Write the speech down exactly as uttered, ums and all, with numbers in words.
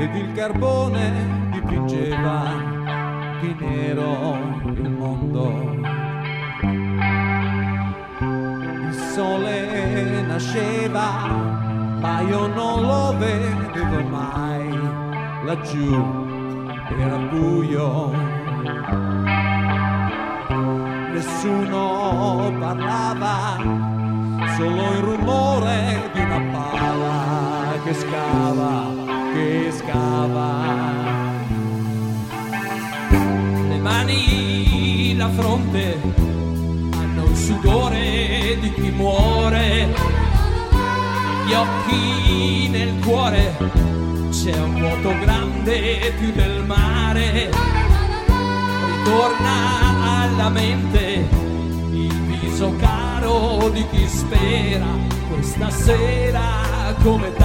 ed il carbone dipingeva di nero il mondo. Il sole nasceva, ma io non lo vedevo mai, laggiù era buio, nessuno parlava, solo il rumore di una pala che scava, che scava. Le mani, la fronte hanno il sudore di chi muore, gli occhi nel cuore c'è un vuoto grande più del mare. Ritorna alla mente il viso caro di chi spera questa sera come te.